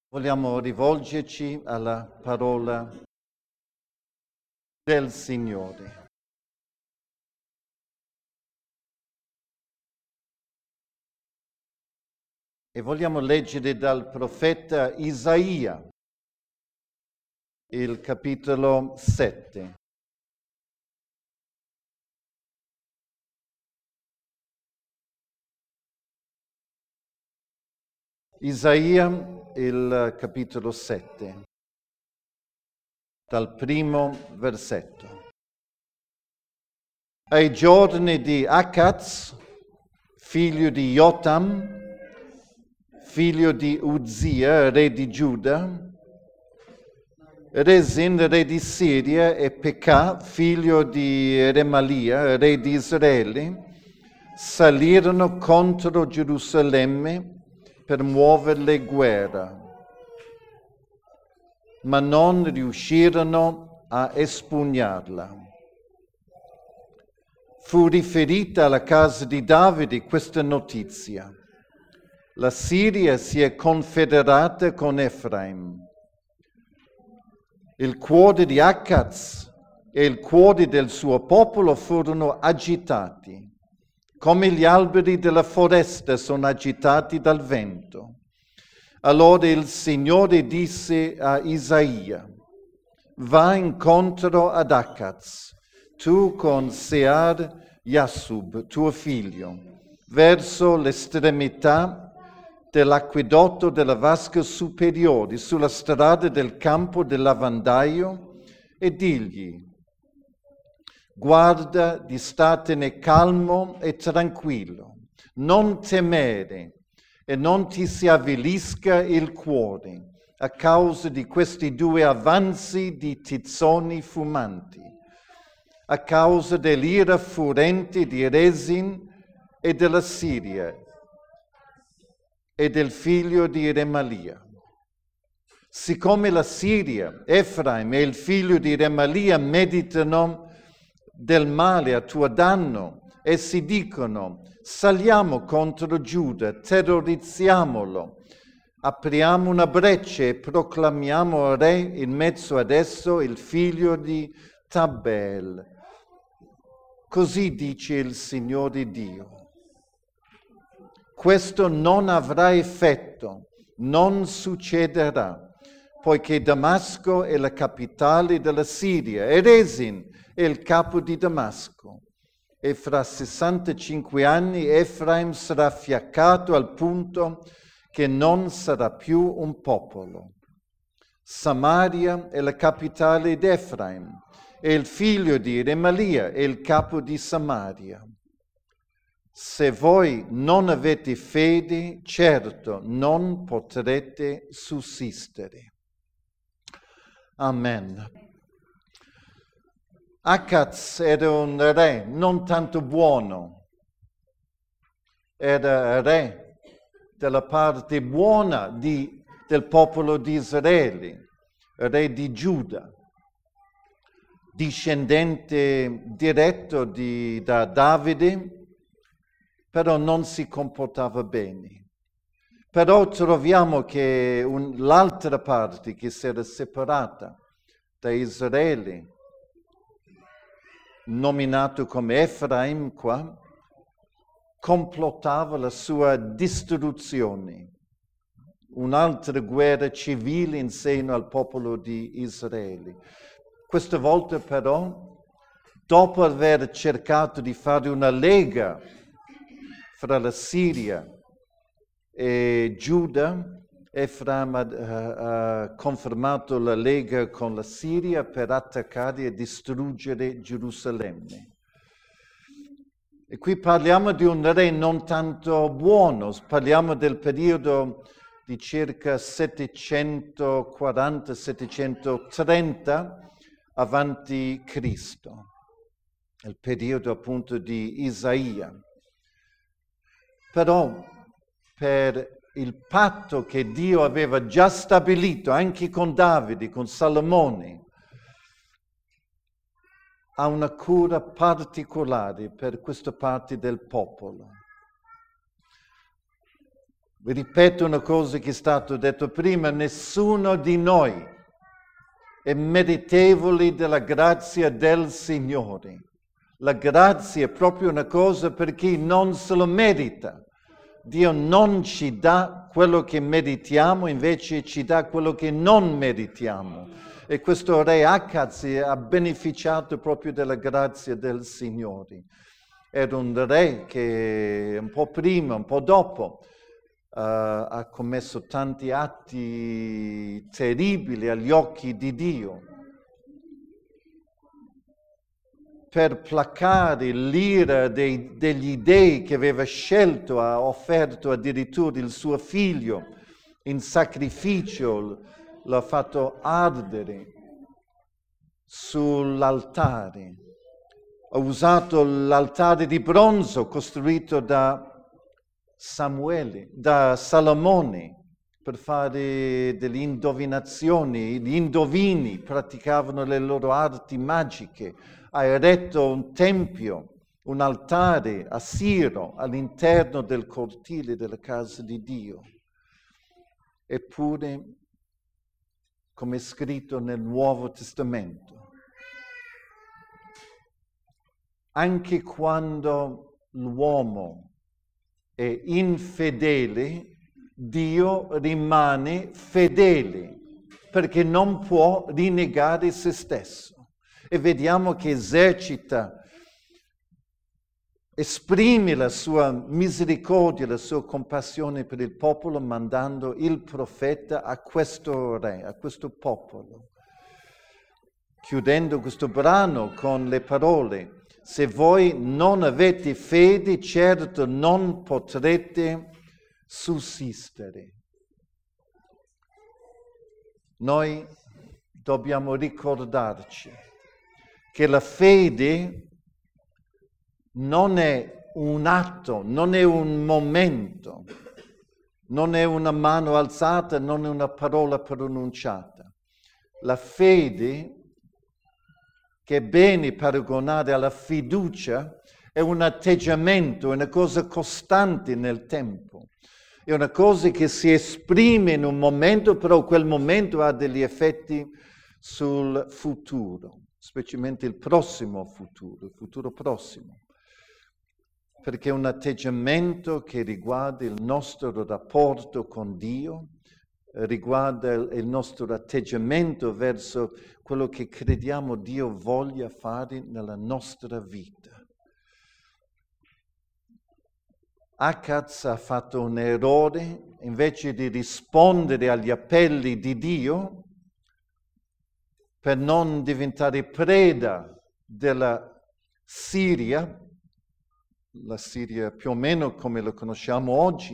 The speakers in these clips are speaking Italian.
Vogliamo rivolgerci alla parola del Signore. E vogliamo leggere dal profeta Isaia, il capitolo 7. Isaia, il capitolo 7, dal primo versetto. Ai giorni di Acaz, figlio di Jotam, figlio di Uzia, re di Giuda, Rezin, re di Siria, e Pekah, figlio di Remalia, re di Israele, salirono contro Gerusalemme per muoverle guerra, ma non riuscirono a espugnarla. Fu riferita alla casa di Davide questa notizia: la Siria si è confederata con Efraim. Il cuore di Acaz e il cuore del suo popolo furono agitati, come gli alberi della foresta sono agitati dal vento. Allora il Signore disse a Isaia: va incontro ad Acaz, tu con Sear Yasub, tuo figlio, verso l'estremità dell'acquedotto della vasca superiore, sulla strada del campo del lavandaio, e digli: guarda di statene calmo e tranquillo, non temere e non ti si avvilisca il cuore a causa di questi due avanzi di tizzoni fumanti, a causa dell'ira furente di Rezin e della Siria e del figlio di Remalia. Siccome la Siria, Efraim e il figlio di Remalia meditano del male a tuo danno e si dicono: saliamo contro Giuda, terrorizziamolo, apriamo una breccia e proclamiamo re in mezzo ad esso il figlio di Tabel. Così dice il Signore Dio: questo non avrà effetto, non succederà, poiché Damasco è la capitale della Siria e Rezin è il capo di Damasco. E fra 65 anni Efraim sarà fiaccato al punto che non sarà più un popolo. Samaria è la capitale di Efraim e il figlio di Remalia è il capo di Samaria. Se voi non avete fede, certo non potrete sussistere. Amen. Acaz era un re non tanto buono, era re della parte buona del popolo di Israele, re di Giuda, discendente diretto da Davide, però non si comportava bene. Però troviamo che l'altra parte che si era separata da Israele, nominato come Efraim qua, complottava la sua distruzione, un'altra guerra civile in seno al popolo di Israele. Questa volta però, dopo aver cercato di fare una lega fra la Siria e Giuda, Efraim ha confermato la lega con la Siria per attaccare e distruggere Gerusalemme. E qui parliamo di un re non tanto buono, parliamo del periodo di circa 740-730 avanti Cristo, il periodo appunto di Isaia. Però per il patto che Dio aveva già stabilito anche con Davide, con Salomone, ha una cura particolare per questa parte del popolo. ripeto una cosa che è stato detto prima, nessuno di noi è meritevole della grazia del Signore. La grazia è proprio una cosa per chi non se lo merita. Dio non ci dà quello che meritiamo, invece ci dà quello che non meritiamo. E questo re Acaz ha beneficiato proprio della grazia del Signore. Era un re che un po' prima, un po' dopo, ha commesso tanti atti terribili agli occhi di Dio. Per placare l'ira degli dei che aveva scelto, ha offerto addirittura il suo figlio in sacrificio, l'ha fatto ardere sull'altare. Ha usato l'altare di bronzo costruito da Salomone, per fare delle indovinazioni. Gli indovini praticavano le loro arti magiche. Ha eretto un tempio, un altare a Siro all'interno del cortile della casa di Dio. Eppure, come è scritto nel Nuovo Testamento, anche quando l'uomo è infedele, Dio rimane fedele, perché non può rinnegare se stesso. E vediamo che esprime la sua misericordia, la sua compassione per il popolo, mandando il profeta a questo re, a questo popolo. Chiudendo questo brano con le parole: se voi non avete fede, certo non potrete sussistere. Noi dobbiamo ricordarci che la fede non è un atto, non è un momento, non è una mano alzata, non è una parola pronunciata. La fede, che è bene paragonare alla fiducia, è un atteggiamento, è una cosa costante nel tempo. È una cosa che si esprime in un momento, però quel momento ha degli effetti sul futuro, specialmente il prossimo futuro, il futuro prossimo. Perché è un atteggiamento che riguarda il nostro rapporto con Dio, riguarda il nostro atteggiamento verso quello che crediamo Dio voglia fare nella nostra vita. Acaz ha fatto un errore, invece di rispondere agli appelli di Dio, per non diventare preda della Siria, la Siria più o meno come lo conosciamo oggi,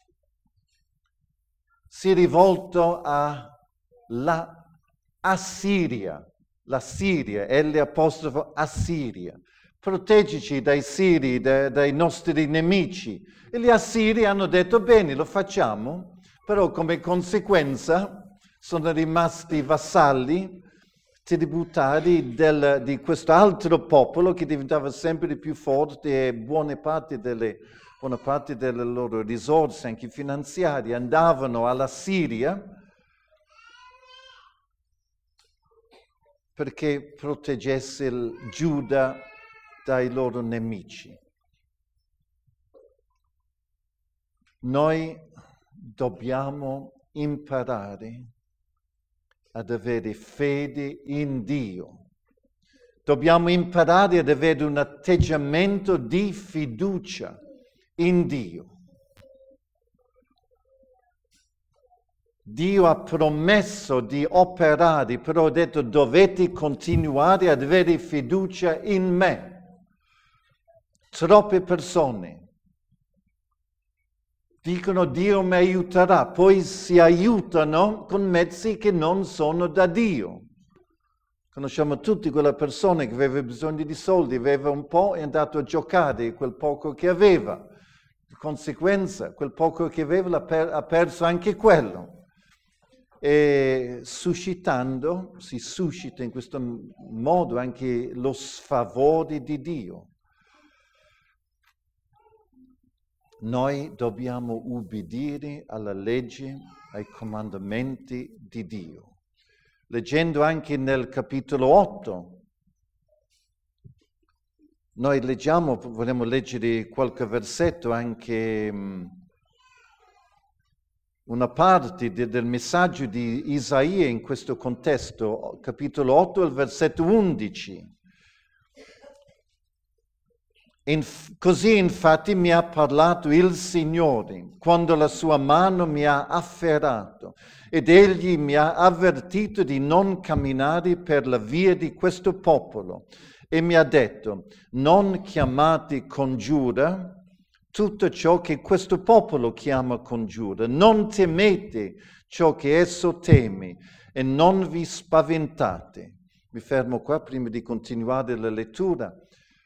si è rivolto alla Assiria, la Siria, L''Assiria. Proteggici dai siri, dai nostri nemici. E gli assiri hanno detto: bene, lo facciamo, però come conseguenza sono rimasti vassalli, tributari di questo altro popolo che diventava sempre più forte, e buona parte delle loro risorse, anche finanziarie, andavano alla Siria perché proteggesse il Giuda dai loro nemici. Noi dobbiamo imparare ad avere fede in Dio. Dobbiamo imparare ad avere un atteggiamento di fiducia in Dio. Dio ha promesso di operare, però ha detto: dovete continuare ad avere fiducia in me. Troppe persone dicono: Dio mi aiuterà, poi si aiutano con mezzi che non sono da Dio. Conosciamo tutti quella persona che aveva bisogno di soldi, aveva un po', è andato a giocare quel poco che aveva. Di conseguenza, quel poco che aveva ha perso anche quello. E si suscita in questo modo anche lo sfavore di Dio. Noi dobbiamo ubbidire alla legge, ai comandamenti di Dio. Leggendo anche nel capitolo 8, noi leggiamo, vogliamo leggere qualche versetto, anche una parte del messaggio di Isaia in questo contesto, capitolo 8, il versetto 11. Così infatti mi ha parlato il Signore, quando la sua mano mi ha afferrato, ed egli mi ha avvertito di non camminare per la via di questo popolo, e mi ha detto: non chiamate congiura tutto ciò che questo popolo chiama congiura, non temete ciò che esso teme, e non vi spaventate. Mi fermo qua prima di continuare la lettura.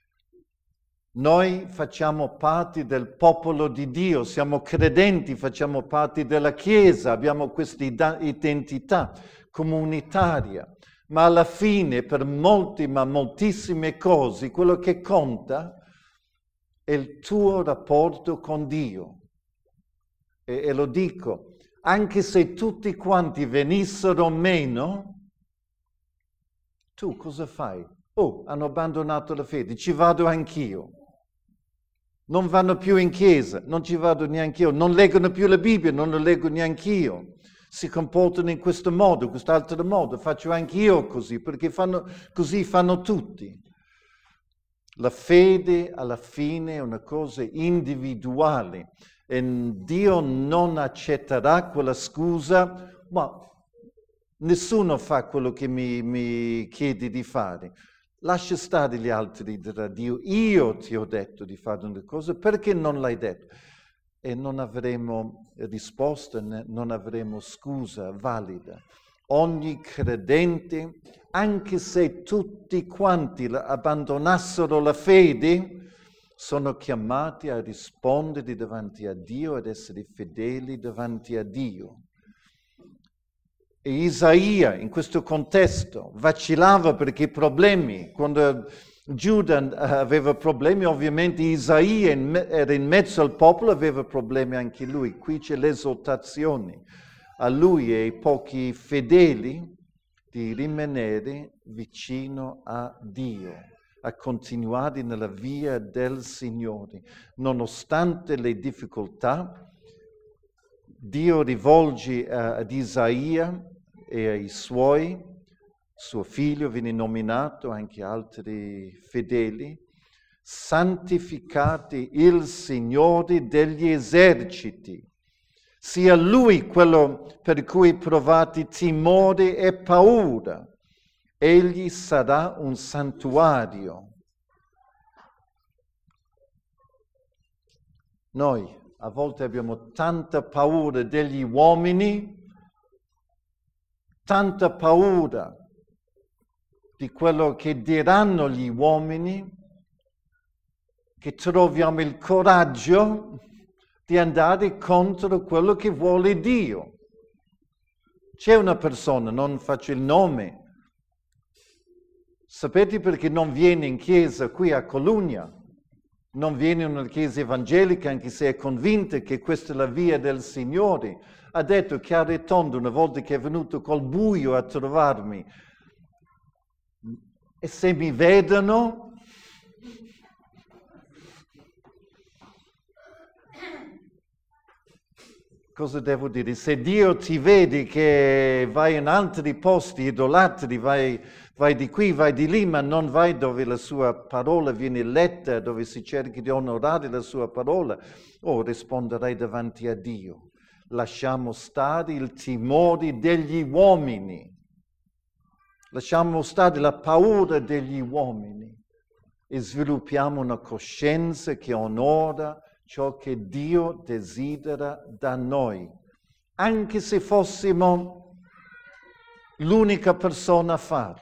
Noi facciamo parte del popolo di Dio, siamo credenti, facciamo parte della Chiesa, abbiamo questa identità comunitaria, ma alla fine per moltissime cose, quello che conta è il tuo rapporto con Dio. E lo dico, anche se tutti quanti venissero meno, tu cosa fai? Oh, hanno abbandonato la fede, ci vado anch'io. Non vanno più in chiesa, non ci vado neanche io, non leggono più la Bibbia, non la leggo neanch'io. Si comportano in questo modo, quest'altro modo, faccio anch'io così, perché così fanno tutti. La fede alla fine è una cosa individuale e Dio non accetterà quella scusa, ma nessuno fa quello che mi chiedi di fare. Lascia stare gli altri, dirà Dio, io ti ho detto di fare una cosa, perché non l'hai detto? E non avremo risposta, non avremo scusa valida. Ogni credente, anche se tutti quanti abbandonassero la fede, sono chiamati a rispondere davanti a Dio ed essere fedeli davanti a Dio. E Isaia in questo contesto vacillava perché problemi, quando Giuda aveva problemi, ovviamente Isaia era in mezzo al popolo, aveva problemi anche lui. Qui c'è l'esortazione a lui e ai pochi fedeli di rimanere vicino a Dio, a continuare nella via del Signore. Nonostante le difficoltà, Dio rivolge ad Isaia e ai suo figlio viene nominato, anche altri fedeli: santificate il Signore degli eserciti, sia Lui quello per cui provate timore e paura. Egli sarà un santuario. Noi a volte abbiamo tanta paura degli uomini, tanta paura di quello che diranno gli uomini, che troviamo il coraggio di andare contro quello che vuole Dio. C'è una persona, non faccio il nome, sapete perché non viene in chiesa qui a Colugna? Non viene in una chiesa evangelica, anche se è convinta che questa è la via del Signore. Ha detto chiaro e tondo una volta che è venuto col buio a trovarmi: e se mi vedono? Cosa devo dire? Se Dio ti vede che vai in altri posti, idolatri, vai di qui, vai di lì, ma non vai dove la sua parola viene letta, dove si cerca di onorare la sua parola, risponderai davanti a Dio. Lasciamo stare il timore degli uomini, lasciamo stare la paura degli uomini e sviluppiamo una coscienza che onora ciò che Dio desidera da noi, anche se fossimo l'unica persona a farlo.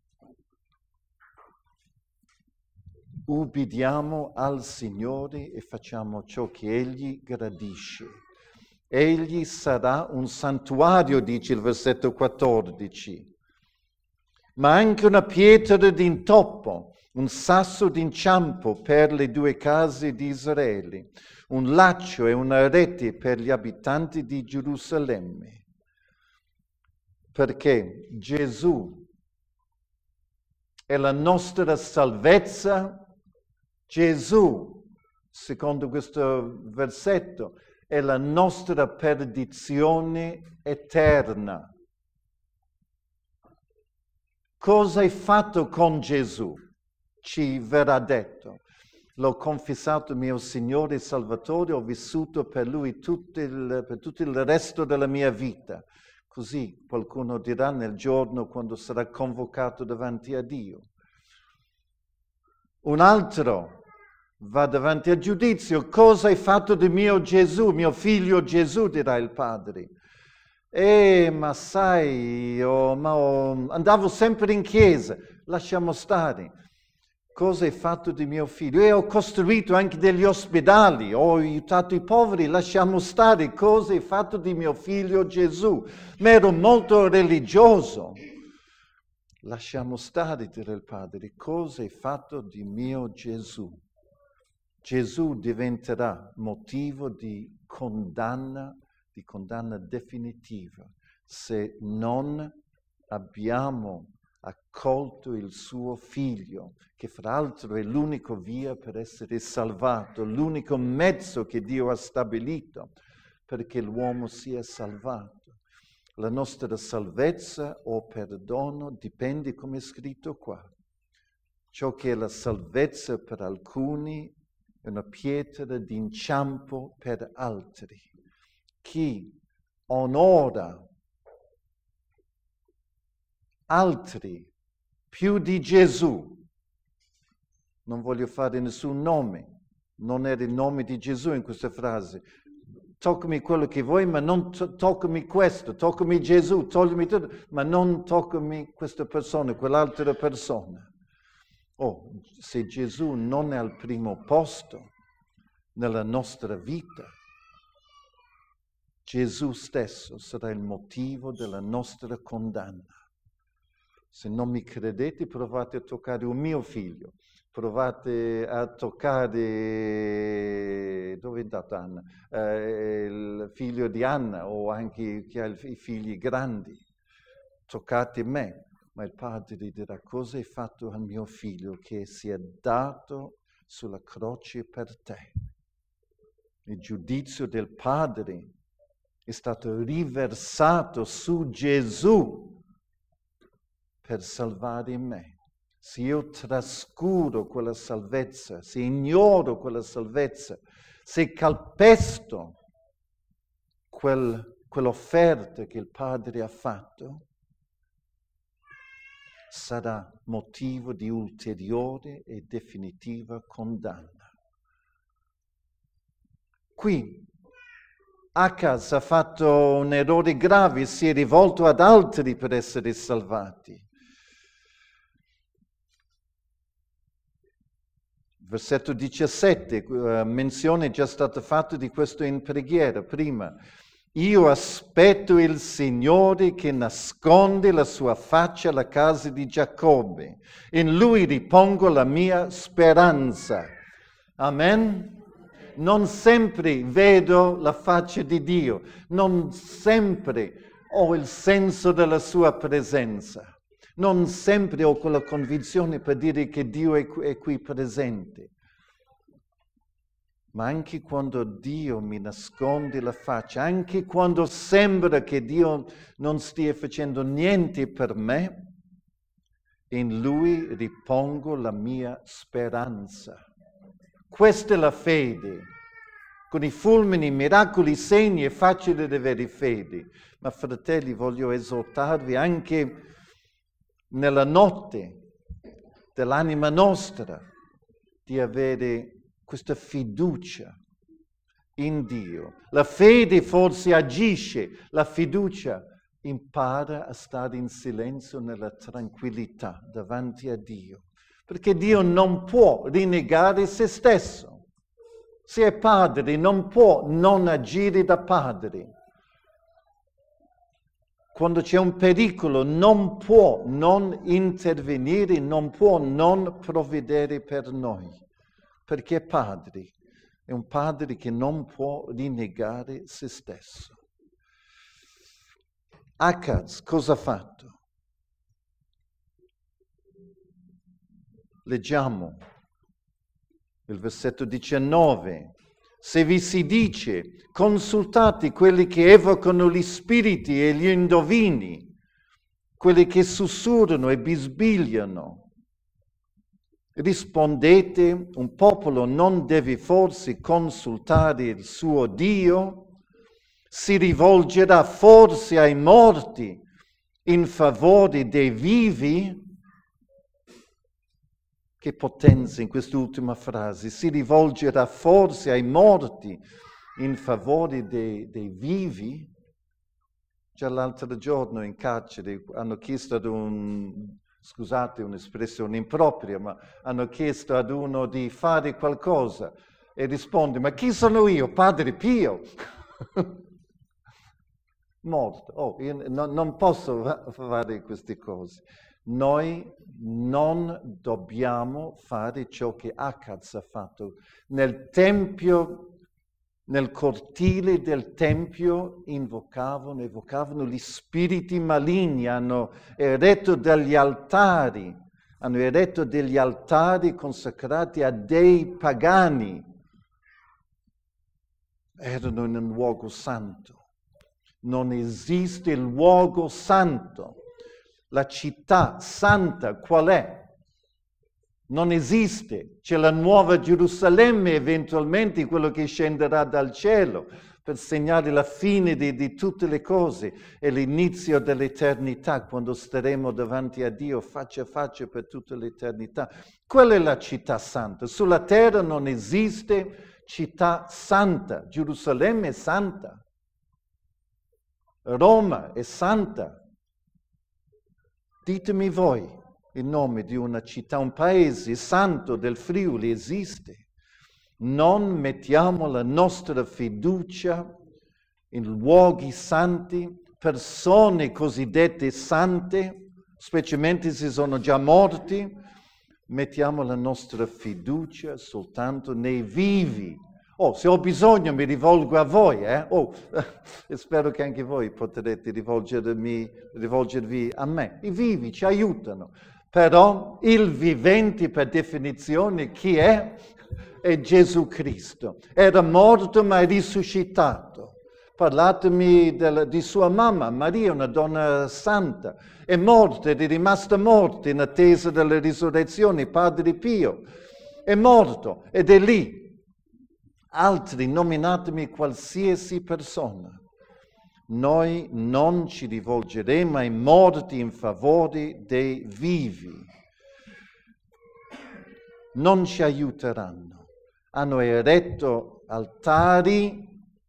Ubbidiamo al Signore e facciamo ciò che Egli gradisce. Egli sarà un santuario, dice il versetto 14, ma anche una pietra d'intoppo un sasso d'inciampo per le 2 case di Israele, un laccio e una rete per gli abitanti di Gerusalemme. Perché Gesù è la nostra salvezza. Gesù, secondo questo versetto, è la nostra perdizione eterna. Cosa hai fatto con Gesù? Ci verrà detto. L'ho confessato mio Signore e Salvatore, ho vissuto per Lui per tutto il resto della mia vita. Così qualcuno dirà nel giorno quando sarà convocato davanti a Dio. Un altro va davanti al giudizio. Cosa hai fatto di mio Gesù, mio figlio Gesù, dirà il padre. Ma sai, andavo sempre in chiesa, lasciamo stare. Cosa hai fatto di mio figlio? Ho costruito anche degli ospedali, ho aiutato i poveri, lasciamo stare. Cosa hai fatto di mio figlio Gesù? Ma ero molto religioso. Lasciamo stare, dirà il padre. Cosa hai fatto di mio Gesù? Gesù diventerà motivo di condanna definitiva, se non abbiamo accolto il suo figlio, che fra l'altro è l'unico via per essere salvato, l'unico mezzo che Dio ha stabilito perché l'uomo sia salvato. La nostra salvezza o perdono dipende, come è scritto qua. Ciò che è la salvezza per alcuni è una pietra d'inciampo per altri. Chi onora altri più di Gesù, non voglio fare nessun nome, non era il nome di Gesù in questa frase, toccami quello che vuoi, ma non toccami questo, toccami Gesù, toglimi tutto, ma non toccami questa persona, quell'altra persona. Se Gesù non è al primo posto nella nostra vita, Gesù stesso sarà il motivo della nostra condanna. Se non mi credete, provate a toccare un mio figlio, provate a toccare, dove è andata Anna? Il figlio di Anna o anche chi ha i figli grandi. Toccate me, ma il padre dirà: cosa hai fatto al mio figlio che si è dato sulla croce per te? Il giudizio del padre è stato riversato su Gesù per salvare me. Se io trascuro quella salvezza, se ignoro quella salvezza, se calpesto quell'offerta che il Padre ha fatto, sarà motivo di ulteriore e definitiva condanna. Qui Acaz ha fatto un errore grave, si è rivolto ad altri per essere salvati. Versetto 17, menzione è già stata fatta di questo in preghiera prima. Io aspetto il Signore che nasconde la sua faccia alla casa di Giacobbe. In Lui ripongo la mia speranza. Amen. Non sempre vedo la faccia di Dio, non sempre ho il senso della sua presenza, non sempre ho quella convinzione per dire che Dio è qui presente. Ma anche quando Dio mi nasconde la faccia, anche quando sembra che Dio non stia facendo niente per me, in Lui ripongo la mia speranza. Questa è la fede. Con i fulmini, miracoli, segni è facile di avere fede. Ma fratelli, voglio esortarvi anche nella notte dell'anima nostra di avere questa fiducia in Dio. La fede forse agisce, la fiducia impara a stare in silenzio nella tranquillità davanti a Dio. Perché Dio non può rinnegare se stesso. Se è padre, non può non agire da padre. Quando c'è un pericolo non può non intervenire, non può non provvedere per noi, perché è Padre, è un Padre che non può rinnegare se stesso. Acaz cosa ha fatto? Leggiamo il versetto 19. Se vi si dice, consultate quelli che evocano gli spiriti e gli indovini, quelli che sussurrano e bisbigliano, rispondete, un popolo non deve forse consultare il suo Dio? Si rivolgerà forse ai morti in favore dei vivi? Che potenza in quest'ultima frase, si rivolgerà forse ai morti in favore dei vivi? Già l'altro giorno in carcere hanno chiesto ad scusate un'espressione impropria, ma hanno chiesto ad uno di fare qualcosa e risponde, ma chi sono io? Padre Pio? Morto. Oh, io non posso fare queste cose. Noi non dobbiamo fare ciò che Acaz ha fatto. Nel tempio, nel cortile del tempio evocavano gli spiriti maligni, hanno eretto degli altari consacrati a dei pagani. Erano in un luogo santo. Non esiste il luogo santo. La città santa qual è? Non esiste. C'è la nuova Gerusalemme, eventualmente quello che scenderà dal cielo per segnare la fine di tutte le cose e l'inizio dell'eternità, quando staremo davanti a Dio faccia a faccia per tutta l'eternità. Quella è la città santa. Sulla terra non esiste città santa. Gerusalemme è santa. Roma è santa. Ditemi voi il nome di una città, un paese santo del Friuli esiste. Non mettiamo la nostra fiducia in luoghi santi, persone cosiddette sante, specialmente se sono già morti. Mettiamo la nostra fiducia soltanto nei vivi. Oh, se ho bisogno mi rivolgo a voi, e spero che anche voi potrete rivolgervi a me. I vivi ci aiutano, però il vivente per definizione chi è? È Gesù Cristo. Era morto ma è risuscitato. Parlatemi di sua mamma, Maria, una donna santa. È morta ed è rimasta morta in attesa della risurrezione, Padre Pio. È morto ed è lì. Altri, nominatemi qualsiasi persona. Noi non ci rivolgeremo ai morti in favore dei vivi. Non ci aiuteranno. Hanno eretto altari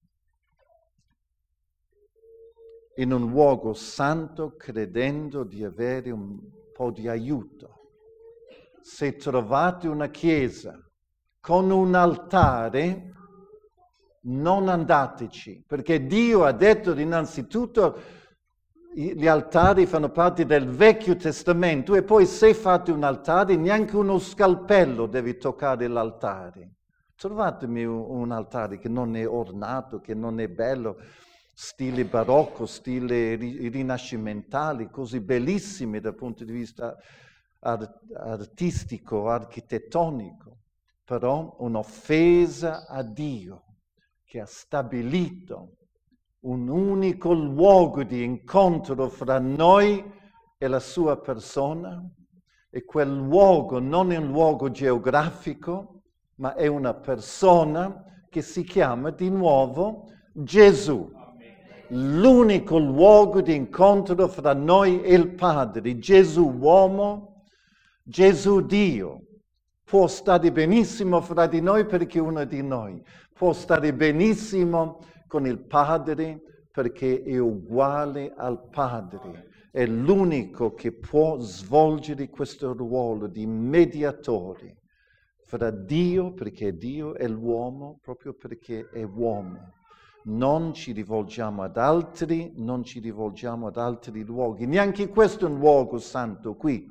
in un luogo santo credendo di avere un po' di aiuto. Se trovate una chiesa con un altare, non andateci, perché Dio ha detto innanzitutto gli altari fanno parte del Vecchio Testamento e poi se fate un altare neanche uno scalpello deve toccare l'altare. Trovatemi un altare che non è ornato, che non è bello, stile barocco, stile rinascimentali, così bellissimi dal punto di vista artistico, architettonico, però un'offesa a Dio che ha stabilito un unico luogo di incontro fra noi e la sua persona, e quel luogo non è un luogo geografico, ma è una persona che si chiama di nuovo Gesù. L'unico luogo di incontro fra noi e il Padre, Gesù uomo, Gesù Dio. Può stare benissimo fra di noi perché è uno di noi, può stare benissimo con il Padre perché è uguale al Padre. È l'unico che può svolgere questo ruolo di mediatore fra Dio, perché Dio è l'uomo, proprio perché è uomo. non ci rivolgiamo ad altri, non ci rivolgiamo ad altri luoghi. Neanche questo è un luogo santo qui.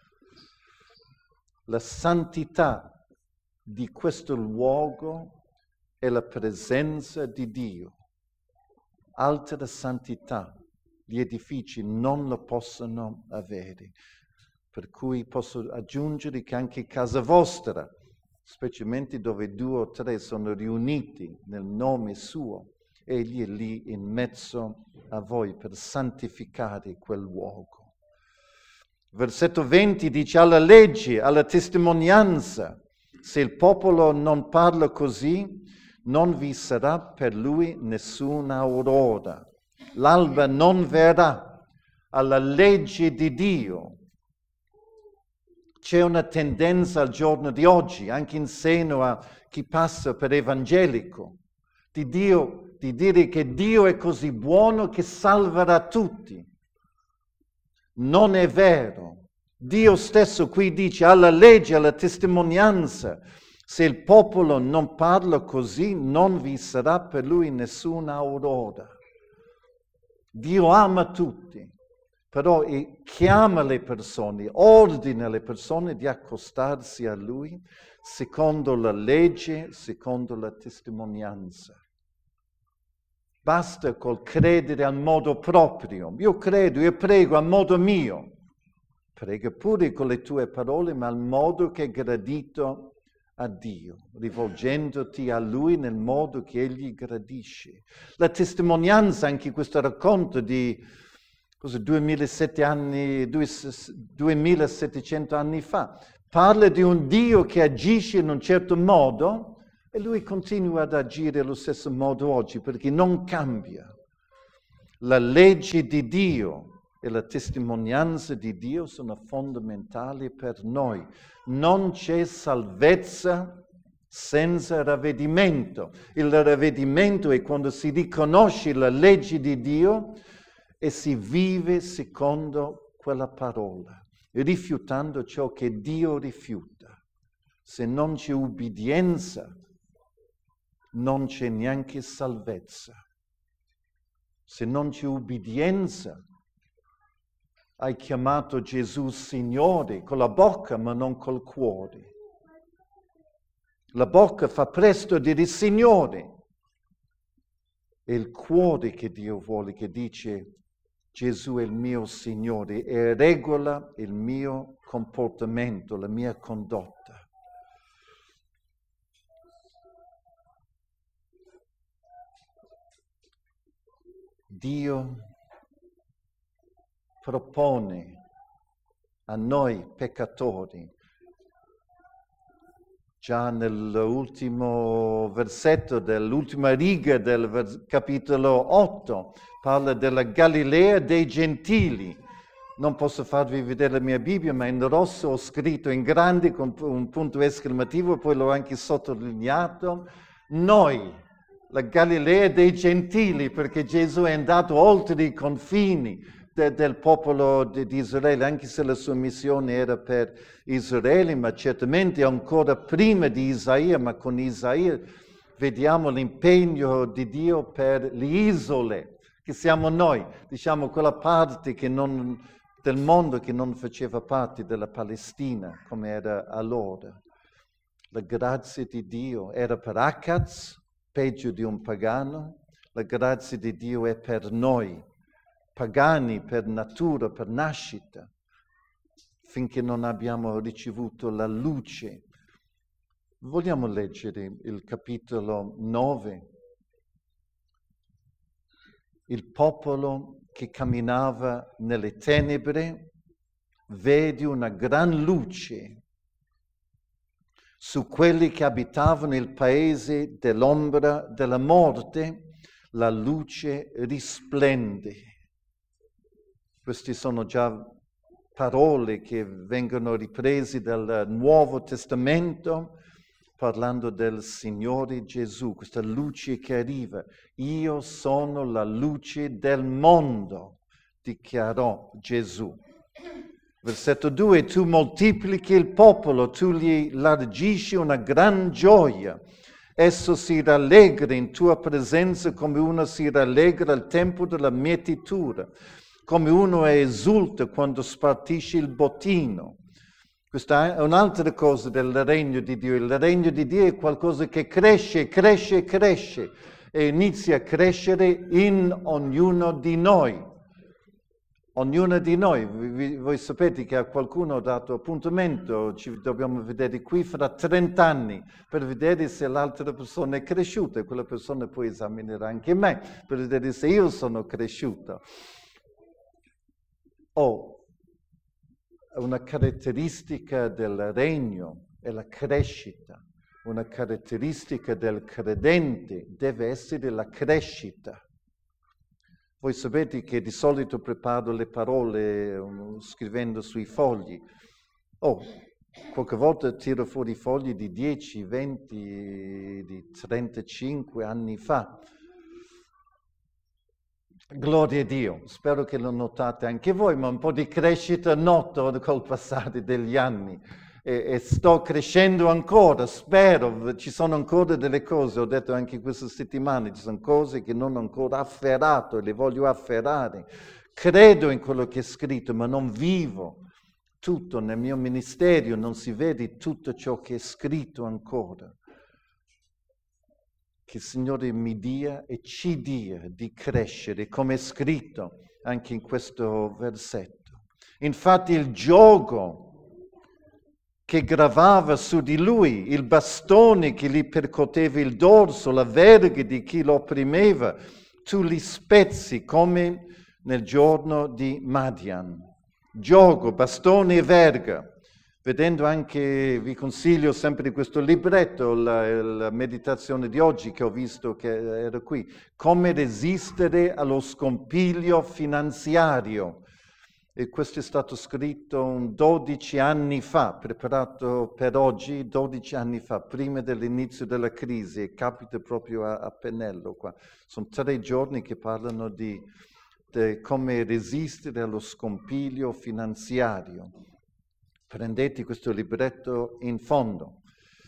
La santità di questo luogo è la presenza di Dio. Altra santità gli edifici non lo possono avere. Per cui posso aggiungere che anche casa vostra, specialmente dove 2 o 3 sono riuniti nel nome suo, egli è lì in mezzo a voi per santificare quel luogo. Versetto 20 dice: alla legge, alla testimonianza, se il popolo non parla così, non vi sarà per lui nessuna aurora. L'alba non verrà. Alla legge di Dio. C'è una tendenza al giorno di oggi, anche in seno a chi passa per evangelico, di dire che Dio è così buono che salverà tutti. Non è vero. Dio stesso qui dice: alla legge, alla testimonianza, se il popolo non parla così, non vi sarà per lui nessuna aurora. Dio ama tutti. Però chiama le persone, ordina alle persone di accostarsi a Lui secondo la legge, secondo la testimonianza. Basta col credere al modo proprio. Io credo, io prego a modo mio. Prega pure con le tue parole, ma al modo che è gradito a Dio, rivolgendoti a Lui nel modo che Egli gradisce. La testimonianza, anche questo racconto di 2700 anni fa, parla di un Dio che agisce in un certo modo e Lui continua ad agire allo stesso modo oggi, perché non cambia. La legge di Dio e la testimonianza di Dio sono fondamentali per noi. Non c'è salvezza senza ravvedimento. Il ravvedimento è quando si riconosce la legge di Dio e si vive secondo quella parola, rifiutando ciò che Dio rifiuta. Se non c'è ubbidienza, non c'è neanche salvezza. Se non c'è ubbidienza, hai chiamato Gesù Signore con la bocca ma non col cuore. La bocca fa presto a dire Signore. È il cuore che Dio vuole, che dice Gesù è il mio Signore e regola il mio comportamento, la mia condotta. Dio propone a noi peccatori, già nell'ultimo versetto dell'ultima riga del capitolo 8, parla della Galilea dei Gentili. Non posso farvi vedere la mia Bibbia, ma in rosso ho scritto in grande con un punto esclamativo, poi l'ho anche sottolineato, noi, la Galilea dei Gentili, perché Gesù è andato oltre i confini del popolo di Israele, anche se la sua missione era per Israele, ma certamente ancora prima di Isaia, ma con Isaia vediamo l'impegno di Dio per le isole, che siamo noi, diciamo quella parte del mondo che non faceva parte della Palestina, come era allora. La grazia di Dio era per Acaz, peggio di un pagano, la grazia di Dio è per noi, pagani per natura, per nascita, finché non abbiamo ricevuto la luce. Vogliamo leggere il capitolo 9? Il popolo che camminava nelle tenebre vede una gran luce. Su quelli che abitavano il paese dell'ombra della morte, la luce risplende. Queste sono già parole che vengono riprese dal Nuovo Testamento, parlando del Signore Gesù, questa luce che arriva. Io sono la luce del mondo, dichiarò Gesù. Versetto 2, tu moltiplichi il popolo, tu gli largisci una gran gioia, Esso si rallegra in tua presenza come uno si rallegra al tempo della mietitura, come uno esulta quando spartisce il bottino. Questa è un'altra cosa del regno di Dio. Il regno di Dio è qualcosa che cresce, cresce, cresce e inizia a crescere in ognuno di noi. Ognuno di noi, voi sapete che a qualcuno ho dato appuntamento, ci dobbiamo vedere qui fra 30 anni per vedere se l'altra persona è cresciuta e quella persona poi esaminerà anche me per vedere se io sono cresciuto. Una caratteristica del regno è la crescita, una caratteristica del credente deve essere la crescita. Voi sapete che di solito preparo le parole scrivendo sui fogli. Qualche volta tiro fuori fogli di 10, 20, di 35 anni fa. Gloria a Dio, spero che lo notate anche voi, ma un po' di crescita noto col passare degli anni. E sto crescendo ancora, spero, ci sono ancora delle cose, ho detto anche questa settimana, ci sono cose che non ho ancora afferrato e le voglio afferrare. Credo in quello che è scritto, ma non vivo tutto nel mio ministero, non si vede tutto ciò che è scritto ancora. Che il Signore mi dia e ci dia di crescere, come è scritto anche in questo versetto. Infatti il giogo che gravava su di lui, il bastone che gli percoteva il dorso, la verga di chi lo opprimeva, tu li spezzi come nel giorno di Madian. Giogo, bastone e verga. Vedendo anche, vi consiglio sempre questo libretto, la meditazione di oggi che ho visto che era qui, come resistere allo scompiglio finanziario. E questo è stato scritto 12 anni fa, preparato per oggi 12 anni fa, prima dell'inizio della crisi, e capita proprio a pennello qua. Sono 3 giorni che parlano di come resistere allo scompiglio finanziario. Prendete questo libretto in fondo.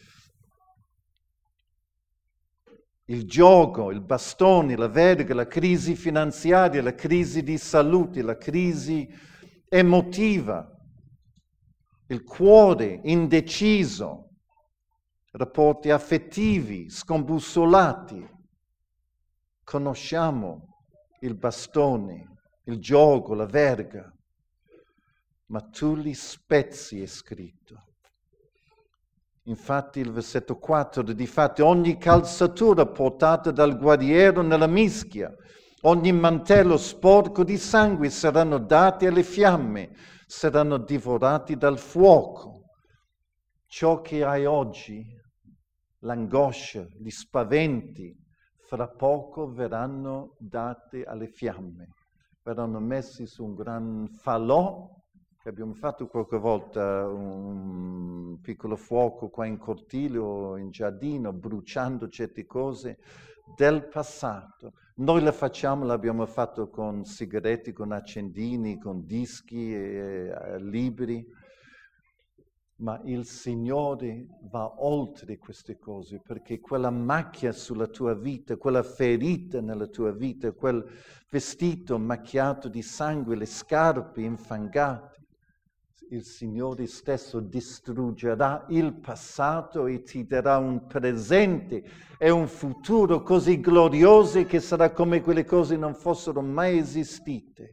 Il gioco, il bastone, la verga, la crisi finanziaria, la crisi di salute, la crisi emotiva, il cuore indeciso, rapporti affettivi scombussolati. Conosciamo il bastone, il gioco, la verga, ma tu li spezzi, è scritto. Infatti il versetto 4, difatti ogni calzatura portata dal guerriero nella mischia, ogni mantello sporco di sangue saranno dati alle fiamme, saranno divorati dal fuoco. Ciò che hai oggi, l'angoscia, gli spaventi, fra poco verranno date alle fiamme, verranno messi su un gran falò. Abbiamo fatto qualche volta un piccolo fuoco qua in cortile o in giardino, bruciando certe cose del passato. Noi l'abbiamo fatto con sigarette, con accendini, con dischi, libri, ma il Signore va oltre queste cose, perché quella macchia sulla tua vita, quella ferita nella tua vita, quel vestito macchiato di sangue, le scarpe infangate, il Signore stesso distruggerà il passato e ti darà un presente e un futuro così glorioso che sarà come quelle cose non fossero mai esistite.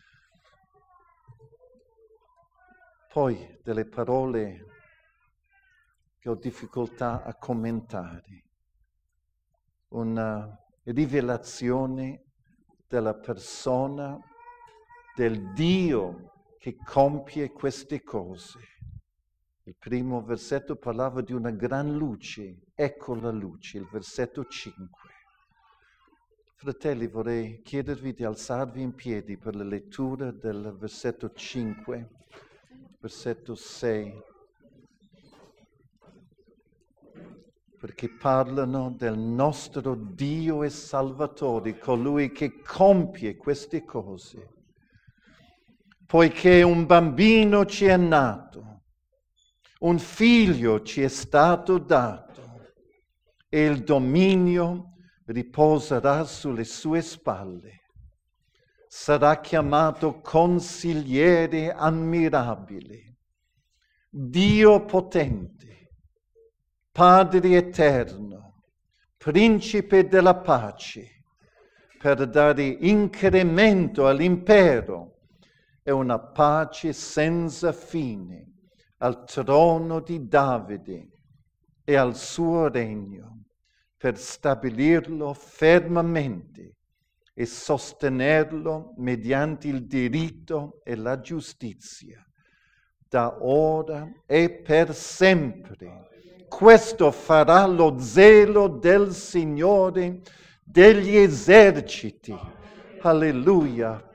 Poi delle parole che ho difficoltà a commentare, una rivelazione della persona, del Dio che compie queste cose. Il primo versetto parlava di una gran luce, ecco la luce, il versetto 5. Fratelli, vorrei chiedervi di alzarvi in piedi per la lettura del versetto 5, versetto 6, perché parlano del nostro Dio e Salvatore, colui che compie queste cose. Poiché un bambino ci è nato, un figlio ci è stato dato, e il dominio riposerà sulle sue spalle. Sarà chiamato consigliere ammirabile, Dio potente, Padre eterno, Principe della pace, per dare incremento all'impero e una pace senza fine al trono di Davide e al suo regno, per stabilirlo fermamente e sostenerlo mediante il diritto e la giustizia, da ora e per sempre. Questo farà lo zelo del Signore degli eserciti. Alleluia.